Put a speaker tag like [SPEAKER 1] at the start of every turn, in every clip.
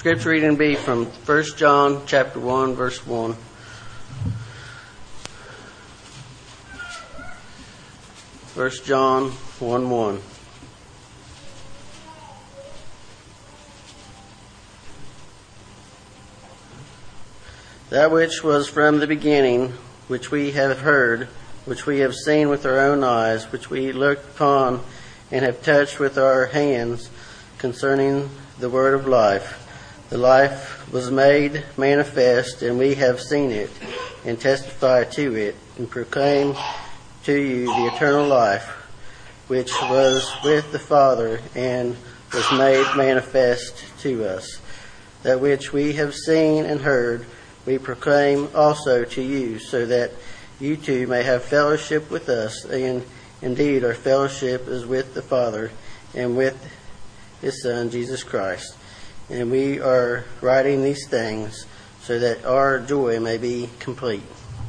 [SPEAKER 1] Scripture reading will be from 1 John chapter 1, verse 1. First John 1:1. That which was from the beginning, which we have heard, which we have seen with our own eyes, which we looked upon and have touched with our hands, concerning the word of life. The life was made manifest, and we have seen it, and testify to it, and proclaim to you the eternal life, which was with the Father, and was made manifest to us. That which we have seen and heard, we proclaim also to you, so that you too may have fellowship with us. And indeed, our fellowship is with the Father and with His Son, Jesus Christ. And we are writing these things so that our joy may be complete.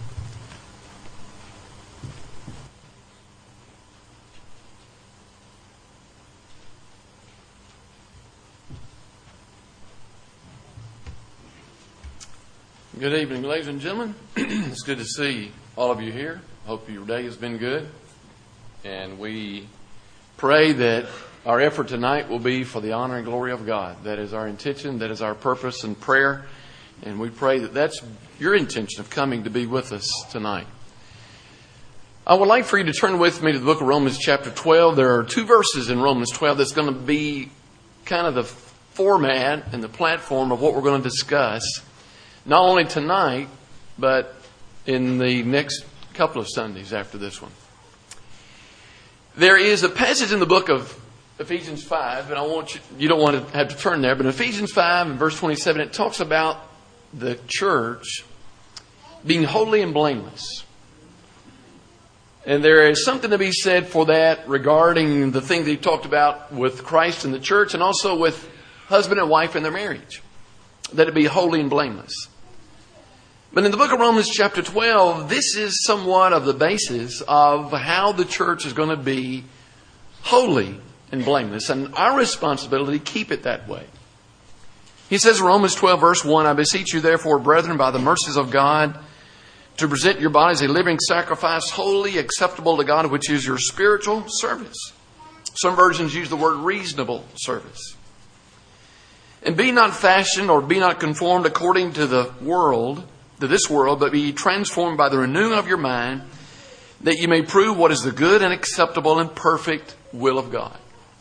[SPEAKER 2] Good evening, ladies and gentlemen. It's good to see all of you here. Hope your day has been good. And we pray that our effort tonight will be for the honor and glory of God. That is our intention. That is our purpose and prayer. And we pray that that's your intention of coming to be with us tonight. I would like for you to turn with me to the book of Romans chapter 12. There are two verses in Romans 12 that's going to be kind of the format and the platform of what we're going to discuss. Not only tonight, but in the next couple of Sundays after this one. There is a passage in the book of Ephesians 5, and you don't want to have to turn there, but in Ephesians 5 and verse 27, it talks about the church being holy and blameless. And there is something to be said for that regarding the thing that he talked about with Christ and the church, and also with husband and wife in their marriage. That it be holy and blameless. But in the book of Romans chapter 12, this is somewhat of the basis of how the church is going to be holy and blameless. And our responsibility to keep it that way. He says in Romans 12 verse 1, I beseech you therefore, brethren, by the mercies of God, to present your bodies a living sacrifice, holy, acceptable to God, which is your spiritual service. Some versions use the word reasonable service. And be not fashioned or be not conformed according to the world, to this world, but be transformed by the renewing of your mind, that you may prove what is the good and acceptable and perfect will of God.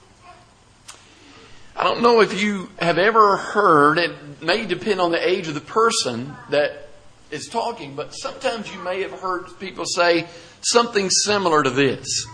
[SPEAKER 2] I don't know if you have ever heard, it may depend on the age of the person that is talking, but sometimes you may have heard people say something similar to this.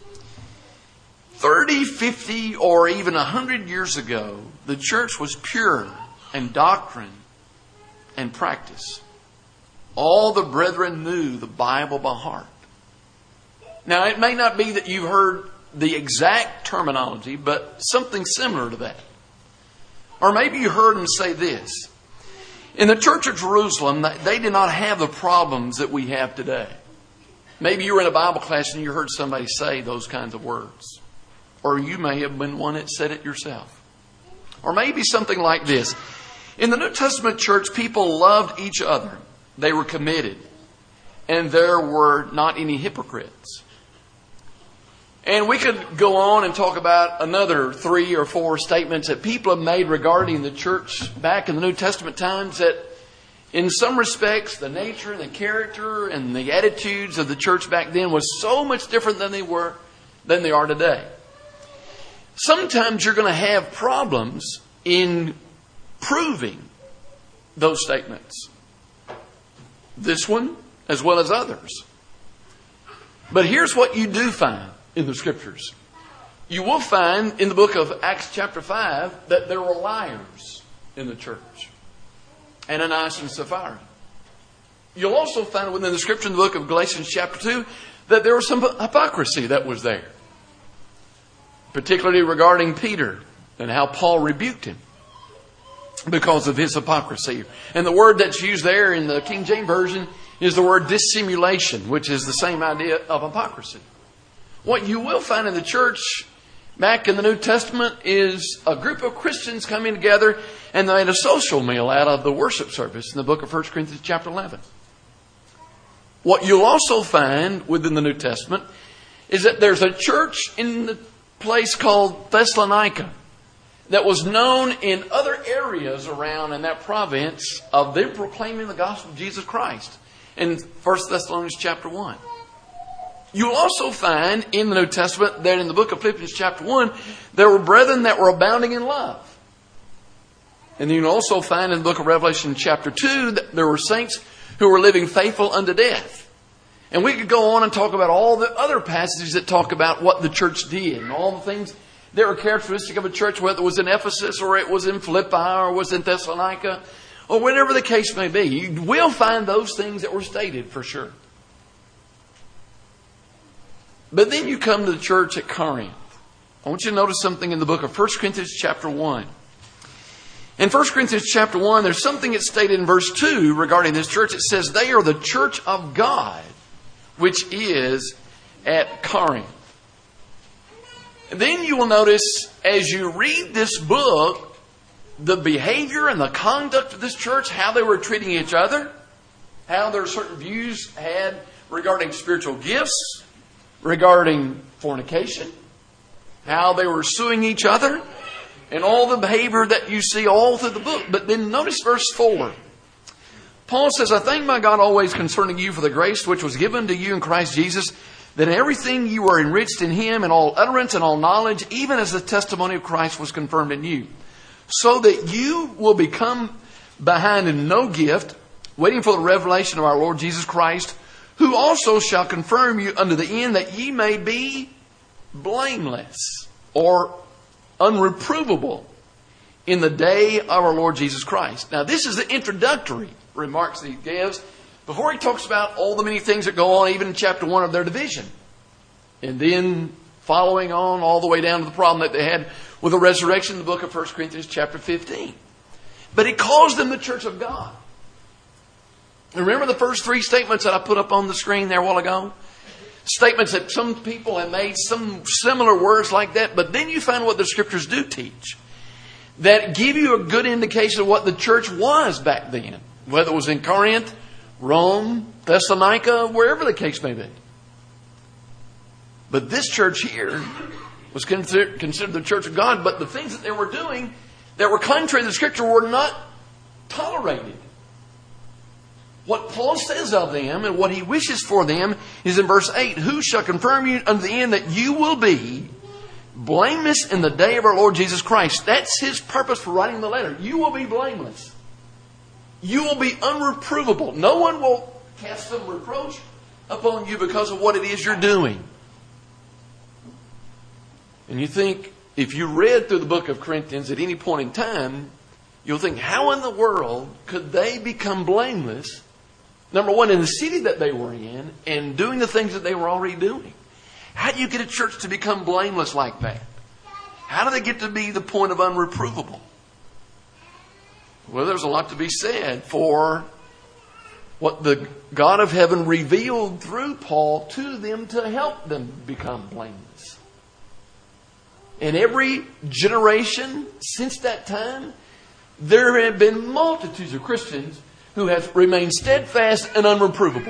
[SPEAKER 2] 30, 50, or even 100 years ago, the church was pure in doctrine and practice. All the brethren knew the Bible by heart. Now, it may not be that you've heard the exact terminology, but something similar to that. Or maybe you heard them say this. In the Church of Jerusalem, they did not have the problems that we have today. Maybe you were in a Bible class and you heard somebody say those kinds of words. Or you may have been one that said it yourself. Or maybe something like this. In the New Testament church, people loved each other. They were committed. And there were not any hypocrites. And we could go on and talk about another 3 or 4 statements that people have made regarding the church back in the New Testament times, that in some respects, the nature and the character and the attitudes of the church back then was so much different than they are today. Sometimes you're going to have problems in proving those statements. This one, as well as others. But here's what you do find in the Scriptures. You will find in the book of Acts chapter 5 that there were liars in the church. Ananias and Sapphira. You'll also find within the Scripture in the book of Galatians chapter 2 that there was some hypocrisy that was there. Particularly regarding Peter and how Paul rebuked him because of his hypocrisy. And the word that's used there in the King James Version is the word dissimulation, which is the same idea of hypocrisy. What you will find in the church back in the New Testament is a group of Christians coming together, and they made a social meal out of the worship service in the book of 1 Corinthians chapter 11. What you'll also find within the New Testament is that there's a church in the place called Thessalonica that was known in other areas around in that province of them proclaiming the gospel of Jesus Christ in 1 Thessalonians chapter 1. You'll also find in the New Testament that in the book of Philippians chapter 1, there were brethren that were abounding in love. And you'll also find in the book of Revelation chapter 2 that there were saints who were living faithful unto death. And we could go on and talk about all the other passages that talk about what the church did and all the things that were characteristic of a church, whether it was in Ephesus or it was in Philippi or was in Thessalonica or whatever the case may be. You will find those things that were stated for sure. But then you come to the church at Corinth. I want you to notice something in the book of 1 Corinthians chapter 1. In 1 Corinthians chapter 1, there's something that's stated in verse 2 regarding this church. It says, they are the church of God, which is at Corinth. And then you will notice, as you read this book, the behavior and the conduct of this church, how they were treating each other, how their certain views had regarding spiritual gifts, regarding fornication, how they were suing each other, and all the behavior that you see all through the book. But then notice verse 4. Paul says, I thank my God always concerning you for the grace which was given to you in Christ Jesus, that in everything you are enriched in Him, in all utterance and all knowledge, even as the testimony of Christ was confirmed in you, so that you will become behind in no gift, waiting for the revelation of our Lord Jesus Christ, who also shall confirm you unto the end, that ye may be blameless or unreprovable in the day of our Lord Jesus Christ. Now, this is the introductory remarks that he gives before he talks about all the many things that go on, even in chapter 1 of their division. And then following on all the way down to the problem that they had with the resurrection in the book of 1 Corinthians chapter 15. But he calls them the church of God. Remember the first three statements that I put up on the screen there a while ago? Statements that some people have made, some similar words like that. But then you find what the scriptures do teach, that give you a good indication of what the church was back then. Whether it was in Corinth, Rome, Thessalonica, wherever the case may be. But this church here was considered the church of God. But the things that they were doing that were contrary to the scripture were not tolerated. What Paul says of them and what he wishes for them is in verse 8, who shall confirm you unto the end that you will be blameless in the day of our Lord Jesus Christ. That's his purpose for writing the letter. You will be blameless. You will be unreprovable. No one will cast some reproach upon you because of what it is you're doing. And you think, if you read through the book of Corinthians at any point in time, you'll think, how in the world could they become blameless? Number one, in the city that they were in and doing the things that they were already doing. How do you get a church to become blameless like that? How do they get to be the point of unreprovable? Well, there's a lot to be said for what the God of heaven revealed through Paul to them to help them become blameless. In every generation since that time, there have been multitudes of Christians who have remained steadfast and unreprovable.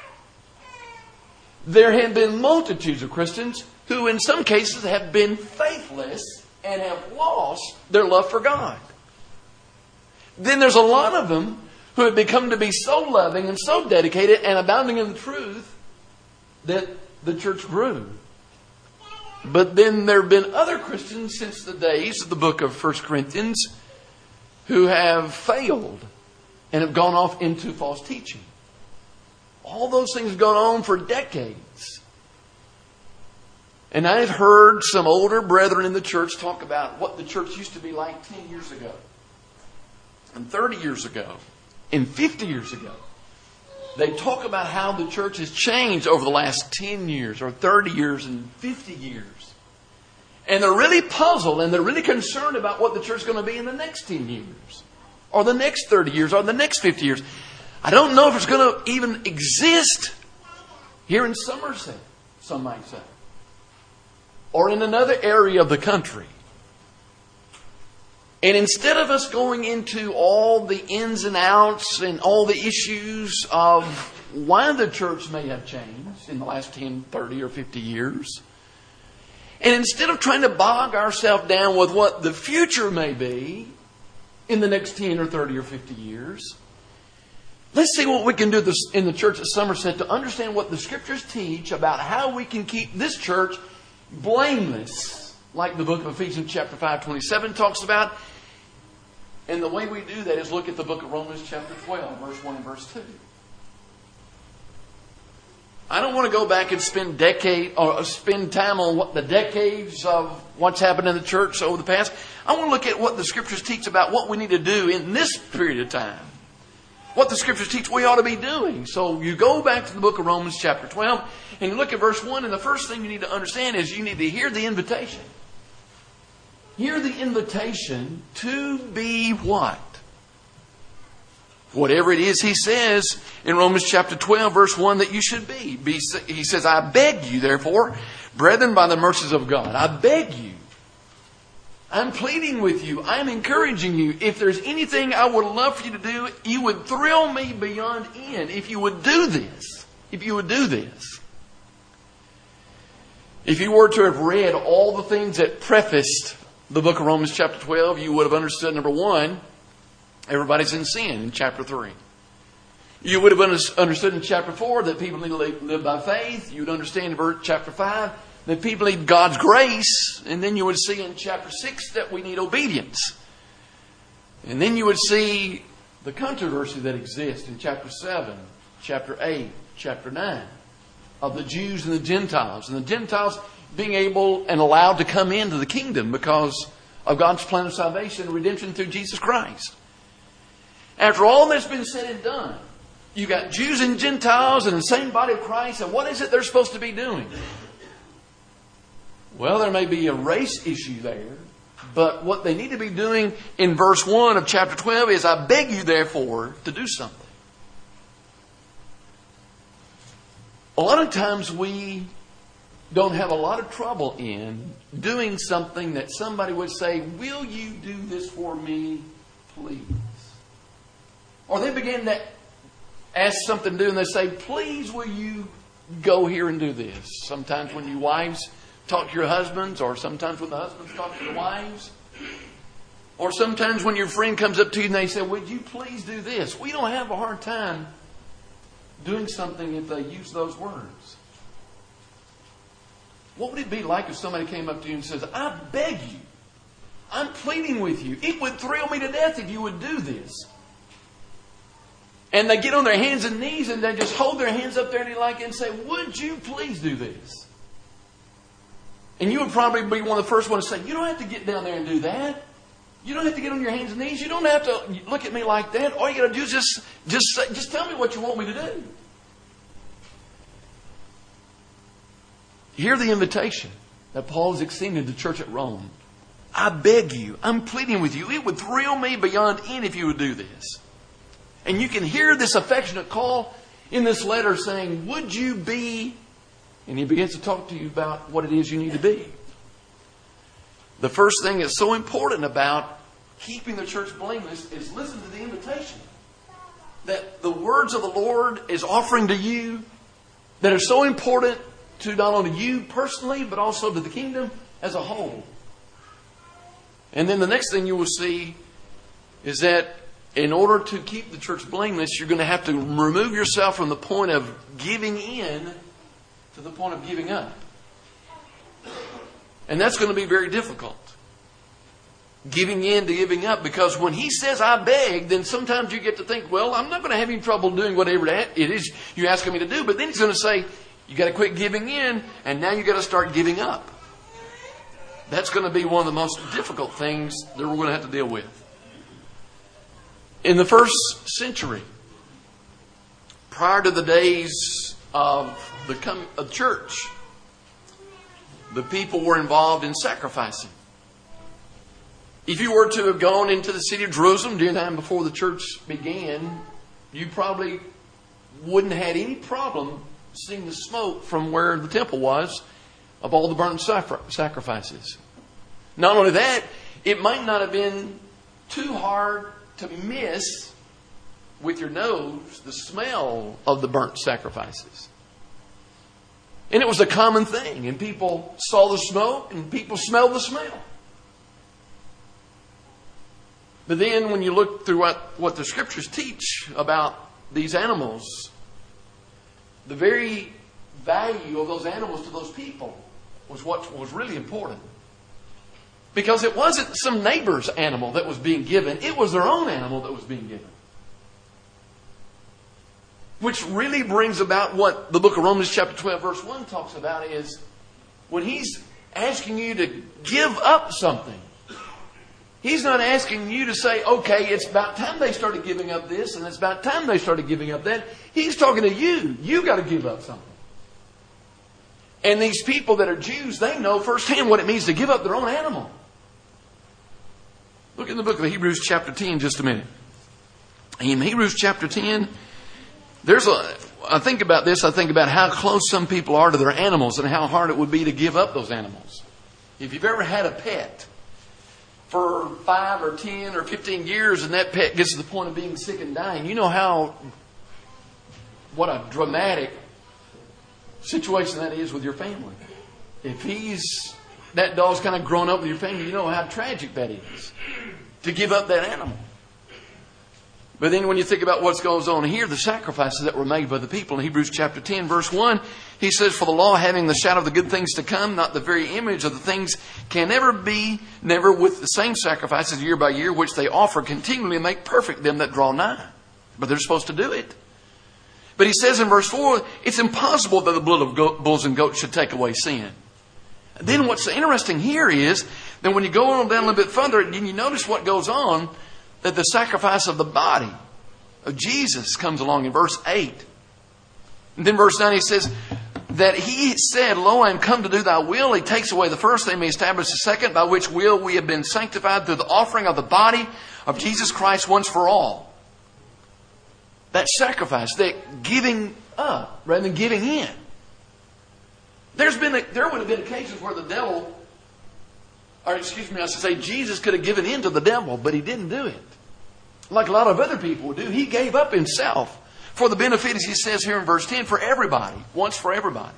[SPEAKER 2] There have been multitudes of Christians who in some cases have been faithless and have lost their love for God. Then there's a lot of them who have become to be so loving and so dedicated and abounding in the truth that the church grew. But then there have been other Christians since the days of the book of 1 Corinthians who have failed and have gone off into false teaching. All those things have gone on for decades. And I've heard some older brethren in the church talk about what the church used to be like 10 years ago, and 30 years ago, and 50 years ago. They talk about how the church has changed over the last 10 years, or 30 years, and 50 years. And they're really puzzled, and they're really concerned about what the church is going to be in the next 10 years, or the next 30 years, or the next 50 years. I don't know if it's going to even exist here in Somerset, some might say. or in another area of the country. And instead of us going into all the ins and outs and all the issues of why the church may have changed in the last 10, 30, or 50 years, and instead of trying to bog ourselves down with what the future may be in the next 10 or 30 or 50 years, let's see what we can do in the church at Somerset to understand what the Scriptures teach about how we can keep this church blameless, like the book of Ephesians chapter 5:27 talks about. And the way we do that is look at the book of Romans chapter 12, verse 1 and verse 2. I don't want to go back and spend time on what the decades of what's happened in the church over the past. I want to look at what the Scriptures teach about what we need to do in this period of time. What the Scriptures teach we ought to be doing. So you go back to the book of Romans chapter 12 and you look at verse 1, and the first thing you need to understand is you need to hear the invitation. Hear the invitation to be what? Whatever it is he says in Romans chapter 12, verse 1 that you should be. He says, I beg you, therefore, brethren, by the mercies of God. I beg you. I'm pleading with you. I'm encouraging you. If there's anything I would love for you to do, you would thrill me beyond end if you would do this. If you would do this. If you were to have read all the things that prefaced the book of Romans chapter 12, you would have understood, number one, everybody's in sin in chapter 3. You would have understood in chapter 4 that people need to live by faith. You would understand in chapter 5 that people need God's grace. And then you would see in chapter 6 that we need obedience. And then you would see the controversy that exists in chapter 7, chapter 8, chapter 9 of the Jews and the Gentiles. And the Gentiles being able and allowed to come into the kingdom because of God's plan of salvation and redemption through Jesus Christ. After all that's been said and done, you got Jews and Gentiles in the same body of Christ, and what is it they're supposed to be doing? Well, there may be a race issue there, but what they need to be doing in verse 1 of chapter 12 is, I beg you, therefore, to do something. A lot of times we don't have a lot of trouble in doing something that somebody would say, will you do this for me, please? Or they begin to ask something to do and they say, please will you go here and do this? Sometimes when you wives talk to your husbands, or sometimes when the husbands talk to the wives, or sometimes when your friend comes up to you and they say, would you please do this? We don't have a hard time doing something if they use those words. What would it be like if somebody came up to you and says, I beg you, I'm pleading with you. It would thrill me to death if you would do this. And they get on their hands and knees and they just hold their hands up there and say, would you please do this? And you would probably be one of the first ones to say, you don't have to get down there and do that. You don't have to get on your hands and knees. You don't have to look at me like that. All you got to do is just tell me what you want me to do. Hear the invitation that Paul is extending to the church at Rome. I beg you, I'm pleading with you. It would thrill me beyond end if you would do this. And you can hear this affectionate call in this letter saying, would you be? And he begins to talk to you about what it is you need to be. The first thing that's so important about keeping the church blameless is listen to the invitation that the words of the Lord is offering to you that are so important to not only you personally, but also to the kingdom as a whole. And then the next thing you will see is that in order to keep the church blameless, you're going to have to remove yourself from the point of giving in to the point of giving up. And that's going to be very difficult. Giving in to giving up, because when he says, I beg, then sometimes you get to think, well, I'm not going to have any trouble doing whatever it is you're asking me to do. But then he's going to say, you got to quit giving in, and now you got to start giving up. That's going to be one of the most difficult things that we're going to have to deal with. In the first century, prior to the days of the church, the people were involved in sacrificing. If you were to have gone into the city of Jerusalem during the time before the church began, you probably wouldn't have had any problem seeing the smoke from where the temple was of all the burnt sacrifices. Not only that, it might not have been too hard to miss with your nose the smell of the burnt sacrifices. And it was a common thing. And people saw the smoke and people smelled the smell. But then when you look through what the Scriptures teach about these animals, the very value of those animals to those people was what was really important. Because it wasn't some neighbor's animal that was being given. It was their own animal that was being given. Which really brings about what the book of Romans chapter 12 verse 1 talks about, is when he's asking you to give up something. He's not asking you to say, okay, it's about time they started giving up this and it's about time they started giving up that. He's talking to you. You got to give up something. And these people that are Jews, they know firsthand what it means to give up their own animal. Look in the book of Hebrews chapter 10 just a minute. In Hebrews chapter 10, I think about this. I think about how close some people are to their animals and how hard it would be to give up those animals. If you've ever had a pet for 5 or 10 or 15 years and that pet gets to the point of being sick and dying, you know what a dramatic situation that is with your family. If that dog's kind of grown up with your family, you know how tragic that is to give up that animal. But then when you think about what goes on here, the sacrifices that were made by the people in Hebrews chapter 10 verse 1, he says, for the law having the shadow of the good things to come, not the very image of the things, can never with the same sacrifices year by year, which they offer continually, make perfect them that draw nigh. But they're supposed to do it. But he says in verse 4, it's impossible that the blood of bulls and goats should take away sin. And then what's interesting here is that when you go on down a little bit further, and you notice what goes on, that the sacrifice of the body of Jesus comes along in verse 8. And then verse 9 he says that he said, lo, I am come to do thy will. He takes away the first, they may establish the second, by which will we have been sanctified through the offering of the body of Jesus Christ once for all. That sacrifice, that giving up rather than giving in. There would have been occasions where Jesus could have given in to the devil, but he didn't do it. Like a lot of other people would do, he gave up himself for the benefit, as he says here in verse 10, for everybody, once for everybody.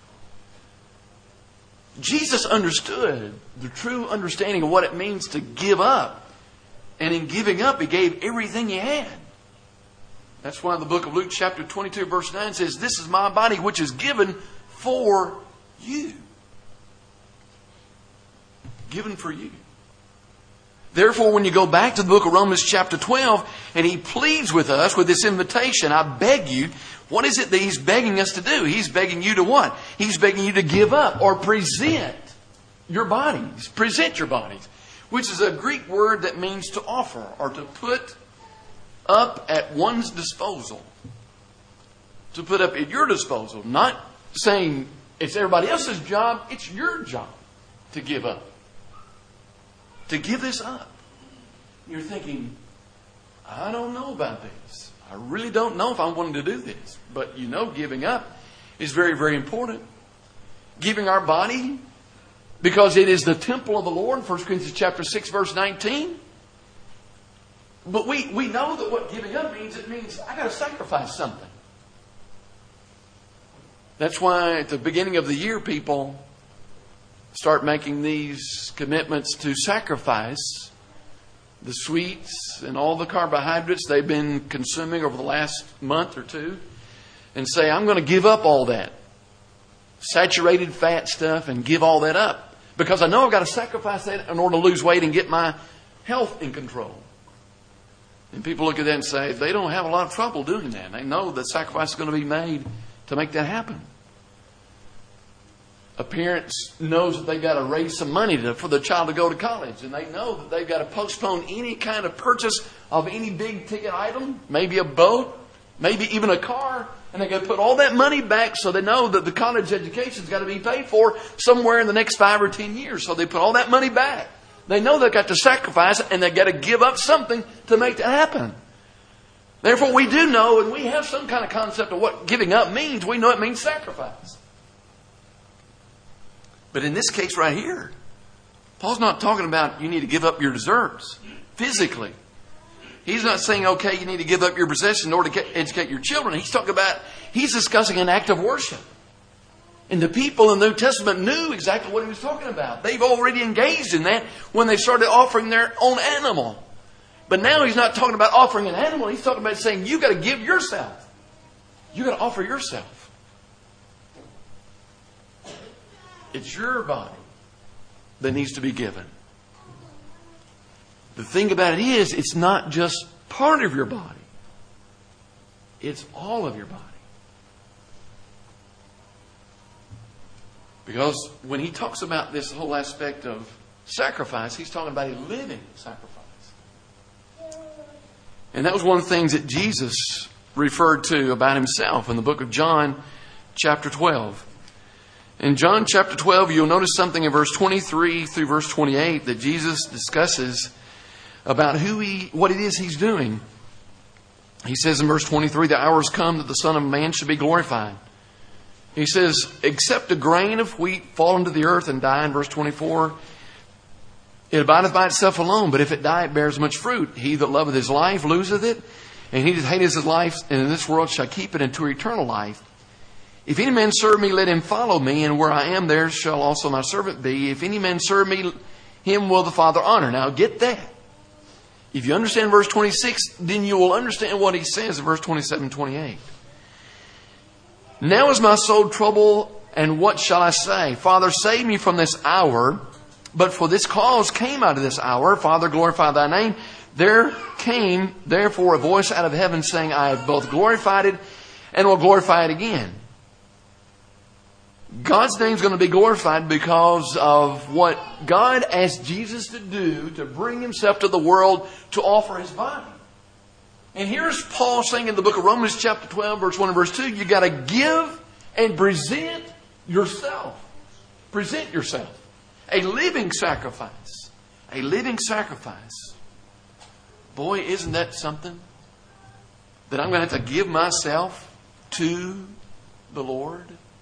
[SPEAKER 2] Jesus understood the true understanding of what it means to give up. And in giving up, he gave everything he had. That's why the book of Luke chapter 22 verse 9 says, this is my body which is given for you. Given for you. Therefore, when you go back to the book of Romans chapter 12, and he pleads with us with this invitation, I beg you, what is it that he's begging us to do? He's begging you to what? He's begging you to give up or present your bodies. Present your bodies. Which is a Greek word that means to offer or to put up at one's disposal. To put up at your disposal. Not saying it's everybody else's job, it's your job to give up. To give this up. You're thinking, I don't know about this. I really don't know if I'm wanting to do this. But you know giving up is very, very important. Giving our body because it is the temple of the Lord, 1 Corinthians chapter 6 verse 19. But we know that what giving up means, it means I got to sacrifice something. That's why at the beginning of the year people start making these commitments to sacrifice the sweets and all the carbohydrates they've been consuming over the last month or two and say, I'm going to give up all that saturated fat stuff and give all that up because I know I've got to sacrifice that in order to lose weight and get my health in control. And people look at that and say, they don't have a lot of trouble doing that. They know that sacrifice is going to be made to make that happen. A parent knows that they've got to raise some money for the child to go to college. And they know that they've got to postpone any kind of purchase of any big ticket item. Maybe a boat. Maybe even a car. And they've got to put all that money back so they know that the college education's got to be paid for somewhere in the next 5 or 10 years. So they put all that money back. They know they've got to sacrifice and they've got to give up something to make that happen. Therefore, we do know and we have some kind of concept of what giving up means. We know it means sacrifice. But in this case right here, Paul's not talking about you need to give up your desserts physically. He's not saying, okay, you need to give up your possessions in order to educate your children. He's discussing an act of worship. And the people in the New Testament knew exactly what he was talking about. They've already engaged in that when they started offering their own animal. But now he's not talking about offering an animal. He's talking about saying, you've got to give yourself. You've got to offer yourself. It's your body that needs to be given. The thing about it is, it's not just part of your body. It's all of your body. Because when he talks about this whole aspect of sacrifice, he's talking about a living sacrifice. And that was one of the things that Jesus referred to about himself in the book of John, chapter 12. In John chapter 12, you'll notice something in verse 23 through verse 28 that Jesus discusses about what it is he's doing. He says in verse 23, the hour has come that the Son of Man should be glorified. He says, except a grain of wheat fall into the earth and die, in verse 24, it abideth by itself alone, but if it die, it bears much fruit. He that loveth his life loseth it, and he that hateth his life in this world shall keep it unto eternal life. If any man serve me, let him follow me, and where I am, there shall also my servant be. If any man serve me, him will the Father honor. Now get that. If you understand verse 26, then you will understand what he says in verse 27 and 28. Now is my soul troubled, and what shall I say? Father, save me from this hour. But for this cause came out of this hour. Father, glorify thy name. There came, therefore, a voice out of heaven saying, I have both glorified it and will glorify it again. God's name is going to be glorified because of what God asked Jesus to do to bring himself to the world to offer his body. And here's Paul saying in the book of Romans chapter 12, verse 1 and verse 2, you got to give and present yourself. Present yourself. A living sacrifice. A living sacrifice. Boy, isn't that something? That I'm going to have to give myself to the Lord.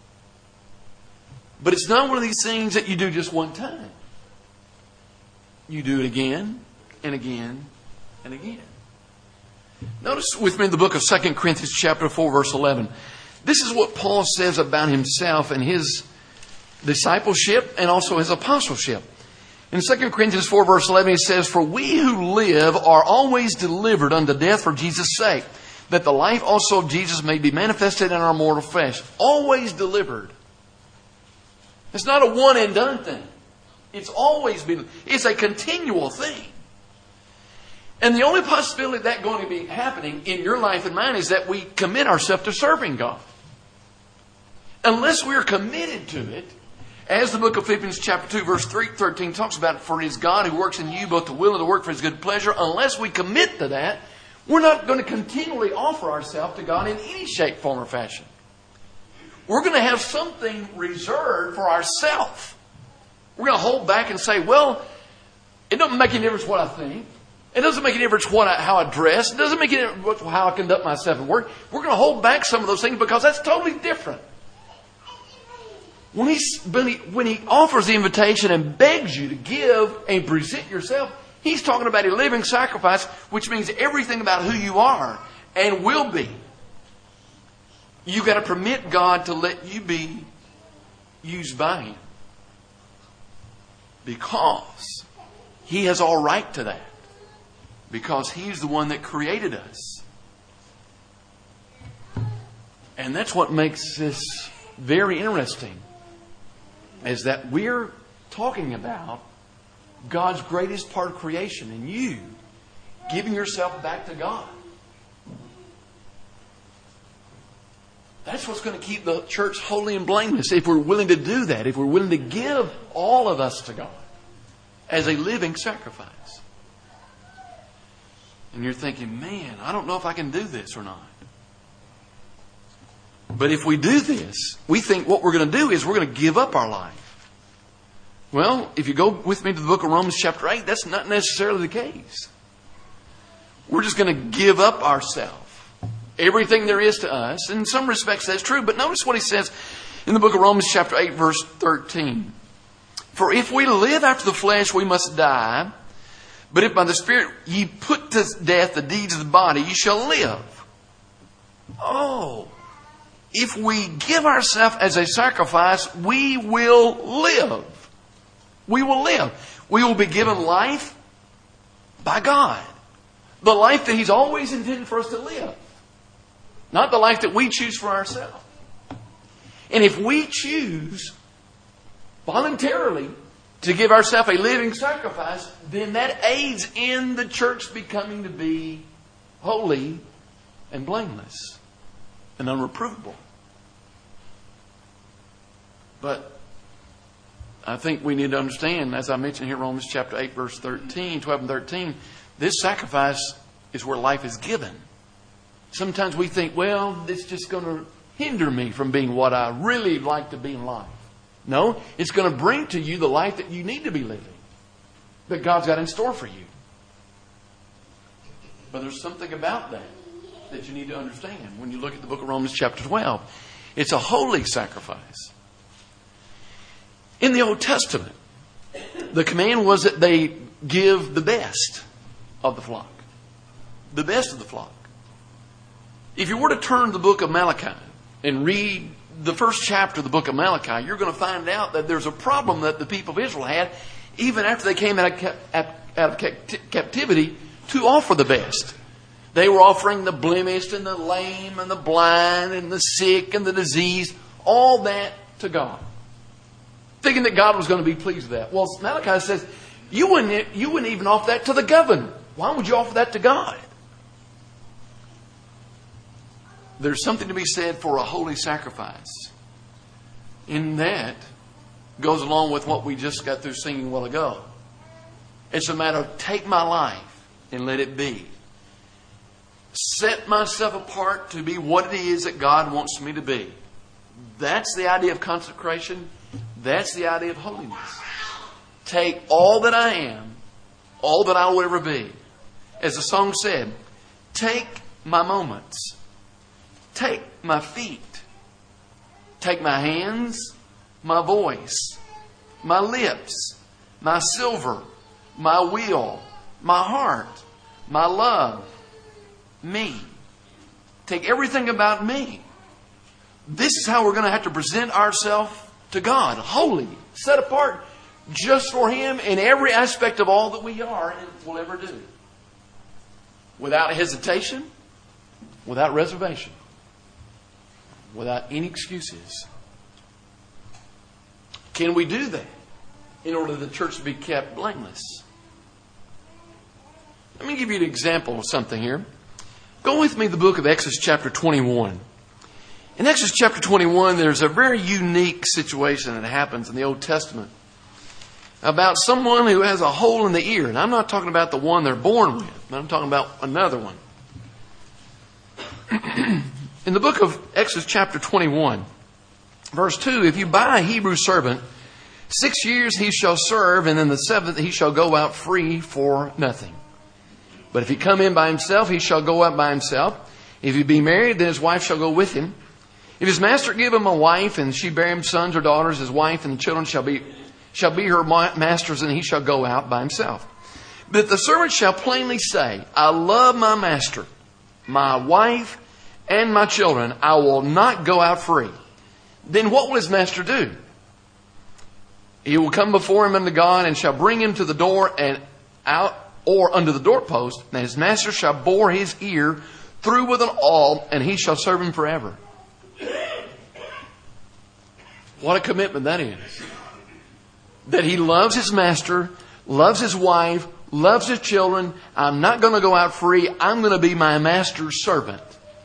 [SPEAKER 2] But it's not one of these things that you do just one time. You do it again and again and again. Notice with me in the book of 2 Corinthians chapter 4, verse 11. This is what Paul says about himself and his discipleship and also his apostleship. In 2 Corinthians 4, verse 11, he says, for we who live are always delivered unto death for Jesus' sake, that the life also of Jesus may be manifested in our mortal flesh. Always delivered. It's not a one and done thing. It's a continual thing. And the only possibility of that going to be happening in your life and mine is that we commit ourselves to serving God. Unless we're committed to it, as the book of Philippians chapter 2 verse 13 talks about, for it is God who works in you both to will and to work for his good pleasure. Unless we commit to that, we're not going to continually offer ourselves to God in any shape, form, or fashion. We're going to have something reserved for ourselves. We're going to hold back and say, well, it doesn't make any difference what I think. It doesn't make any difference how I dress. It doesn't make any difference how I conduct myself at work. We're going to hold back some of those things because that's totally different. When he offers the invitation and begs you to give and present yourself, he's talking about a living sacrifice, which means everything about who you are and will be. You've got to permit God to let you be used by him. Because he has all right to that. Because he's the one that created us. And that's what makes this very interesting. Is that we're talking about God's greatest part of creation. And you giving yourself back to God. That's what's going to keep the church holy and blameless. If we're willing to do that. If we're willing to give all of us to God. As a living sacrifice. And you're thinking, man, I don't know if I can do this or not. But if we do this, we think what we're going to do is we're going to give up our life. Well, if you go with me to the book of Romans chapter 8, that's not necessarily the case. We're just going to give up ourselves. Everything there is to us. In some respects that's true. But notice what he says in the book of Romans chapter 8 verse 13. For if we live after the flesh, we must die. But if by the Spirit ye put to death the deeds of the body, ye shall live. Oh, if we give ourselves as a sacrifice, we will live. We will live. We will be given life by God. The life that He's always intended for us to live. Not the life that we choose for ourselves. And if we choose voluntarily to give ourselves a living sacrifice, then that aids in the church becoming to be holy and blameless and unreprovable. But I think we need to understand, as I mentioned here, Romans chapter 8, verse 13, 12 and 13, this sacrifice is where life is given. Sometimes we think, well, it's just going to hinder me from being what I really like to be in life. No, it's going to bring to you the life that you need to be living, that God's got in store for you. But there's something about that you need to understand when you look at the book of Romans chapter 12. It's a holy sacrifice. In the Old Testament, the command was that they give the best of the flock. The best of the flock. If you were to turn to the book of Malachi and read the first chapter of the book of Malachi, you're going to find out that there's a problem that the people of Israel had even after they came out of captivity to offer the best. They were offering the blemished and the lame and the blind and the sick and the diseased, all that to God, thinking that God was going to be pleased with that. Well, Malachi says, you wouldn't even offer that to the governor. Why would you offer that to God? There's something to be said for a holy sacrifice. And that goes along with what we just got through singing a while ago. It's a matter of take my life and let it be. Set myself apart to be what it is that God wants me to be. That's the idea of consecration. That's the idea of holiness. Take all that I am, all that I will ever be. As the song said, take my moments. Take my feet. Take my hands, my voice, my lips, my silver, my will, my heart, my love, me. Take everything about me. This is how we're going to have to present ourselves to God. Holy, set apart just for Him in every aspect of all that we are and will ever do. Without hesitation, without reservation, without any excuses. Can we do that in order for the church to be kept blameless? Let me give you an example of something here. Go with me to the book of Exodus chapter 21. In Exodus chapter 21, there's a very unique situation that happens in the Old Testament about someone who has a hole in the ear. And I'm not talking about the one they're born with. I'm talking about another one. In the book of Exodus chapter 21, verse 2, if you buy a Hebrew servant, 6 years he shall serve, and in the 7th he shall go out free for nothing. But if he come in by himself, he shall go out by himself. If he be married, then his wife shall go with him. If his master give him a wife, and she bear him sons or daughters, his wife and the children shall be her master's, and he shall go out by himself. But if the servant shall plainly say, I love my master, my wife, and my children, I will not go out free. Then what will his master do? He will come before him unto God, and shall bring him to the door and out, or under the doorpost, and his master shall bore his ear through with an awl, and he shall serve him forever. What a commitment that is. That he loves his master, loves his wife, loves his children. I'm not going to go out free. I'm going to be my master's servant.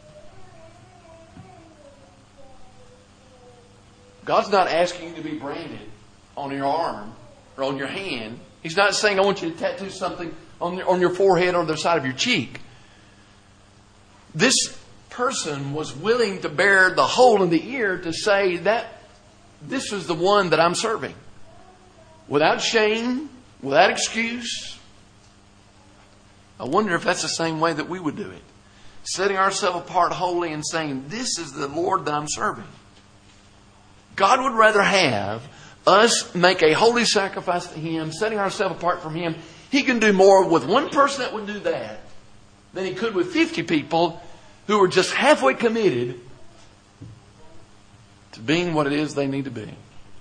[SPEAKER 2] God's not asking you to be branded on your arm or on your hand. He's not saying, I want you to tattoo something on your forehead or the side of your cheek. This person was willing to bear the hole in the ear to say that this is the one that I'm serving. Without shame, without excuse. I wonder if that's the same way that we would do it. Setting ourselves apart wholly and saying, this is the Lord that I'm serving. God would rather have us make a holy sacrifice to Him, setting ourselves apart from Him, He can do more with one person that would do that than He could with 50 people who are just halfway committed to being what it is they need to be.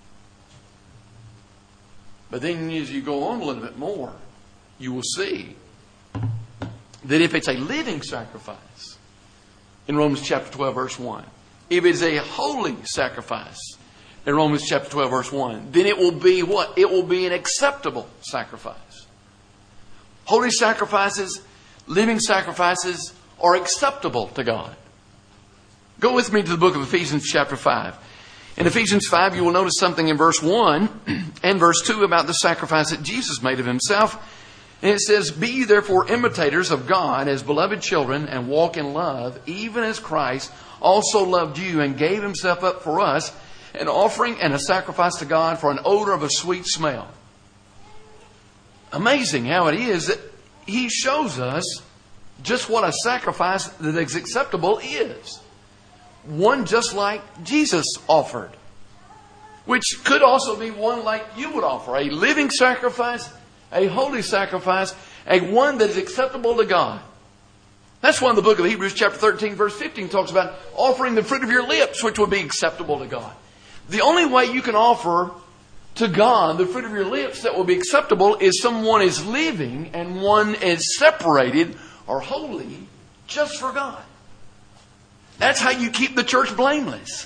[SPEAKER 2] But then as you go on a little bit more, you will see that if it's a living sacrifice, in Romans chapter 12, verse 1, if it's a holy sacrifice, in Romans chapter 12, verse 1, then it will be what? It will be an acceptable sacrifice. Holy sacrifices, living sacrifices are acceptable to God. Go with me to the book of Ephesians chapter 5. In Ephesians 5, you will notice something in verse 1 and verse 2 about the sacrifice that Jesus made of Himself. And it says, "Be ye therefore imitators of God as beloved children, and walk in love, even as Christ also loved you and gave Himself up for us, an offering and a sacrifice to God for an odor of a sweet smell." Amazing how it is that He shows us just what a sacrifice that is acceptable is. One just like Jesus offered, which could also be one like you would offer. A living sacrifice, a holy sacrifice, a one that is acceptable to God. That's why the book of Hebrews chapter 13 verse 15 talks about offering the fruit of your lips, which would be acceptable to God. The only way you can offer to God the fruit of your lips that will be acceptable is someone is living and one is separated or holy just for God. That's how you keep the church blameless.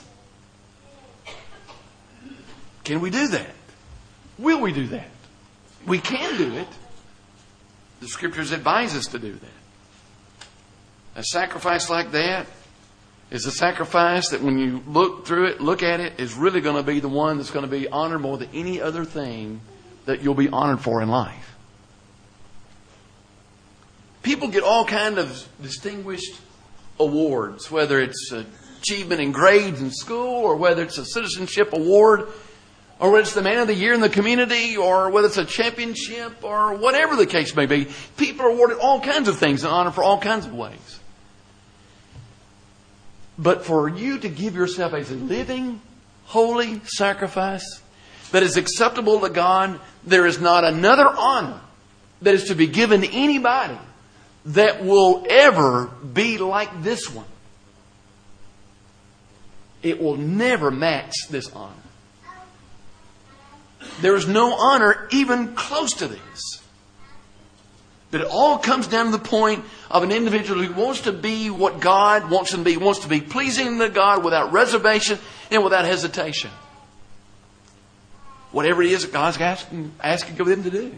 [SPEAKER 2] Can we do that? Will we do that? We can do it. The Scriptures advise us to do that. A sacrifice like that is a sacrifice that when you look through it, look at it, is really going to be the one that's going to be honored more than any other thing that you'll be honored for in life. People get all kinds of distinguished awards, whether it's achievement in grades in school, or whether it's a citizenship award, or whether it's the man of the year in the community, or whether it's a championship, or whatever the case may be. People are awarded all kinds of things in honor for all kinds of ways. But for you to give yourself as a living, holy sacrifice that is acceptable to God, there is not another honor that is to be given to anybody that will ever be like this one. It will never match this honor. There is no honor even close to this. But it all comes down to the point of an individual who wants to be what God wants him to be. Wants to be pleasing to God without reservation and without hesitation. Whatever it is that God's asking of them to do.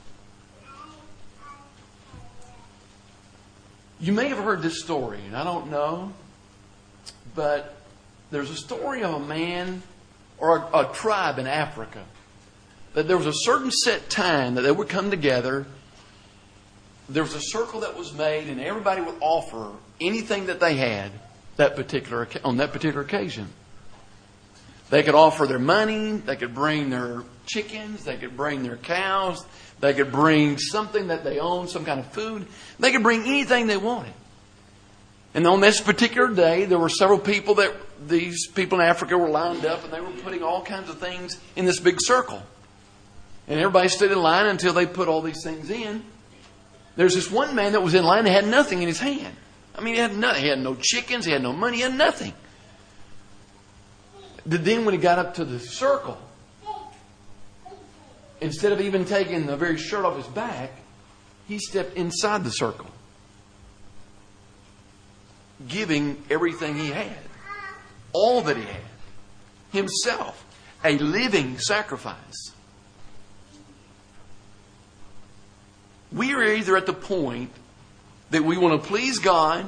[SPEAKER 2] You may have heard this story, and I don't know, but there's a story of a man or a tribe in Africa that there was a certain set time that they would come together. There was a circle that was made, and everybody would offer anything that they had on that particular occasion. They could offer their money, they could bring their chickens, they could bring their cows, they could bring something that they owned, some kind of food. They could bring anything they wanted. And on this particular day, there were several people these people in Africa were lined up, and they were putting all kinds of things in this big circle. And everybody stood in line until they put all these things in. There's this one man that was in line that had nothing in his hand. I mean, he had nothing. He had no chickens, he had no money, he had nothing. But then when he got up to the circle, instead of even taking the very shirt off his back, he stepped inside the circle, giving everything he had, all that he had, himself, a living sacrifice. We are either at the point that we want to please God,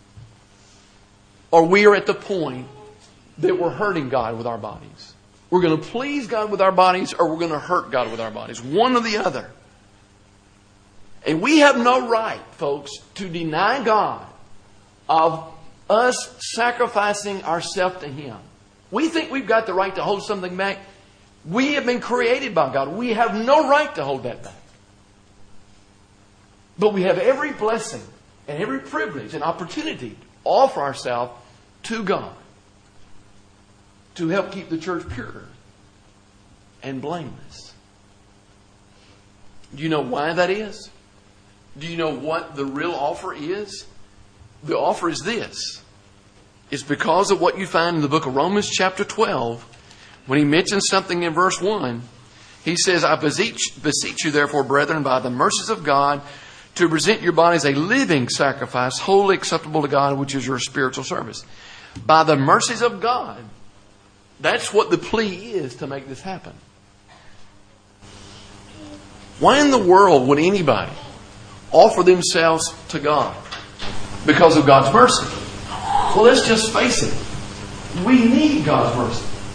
[SPEAKER 2] or we are at the point that we're hurting God with our bodies. We're going to please God with our bodies, or we're going to hurt God with our bodies. One or the other. And we have no right, folks, to deny God of us sacrificing ourselves to Him. We think we've got the right to hold something back. We have been created by God. We have no right to hold that back. But we have every blessing and every privilege and opportunity to offer ourselves to God to help keep the church pure and blameless. Do you know why that is? Do you know what the real offer is? The offer is this. It's because of what you find in the book of Romans chapter 12. When he mentions something in verse 1, he says, I beseech you therefore, brethren, by the mercies of God, to present your bodies a living sacrifice, wholly acceptable to God, which is your spiritual service. By the mercies of God. That's what the plea is to make this happen. Why in the world would anybody offer themselves to God? Because of God's mercy. Well, let's just face it. We need God's mercy.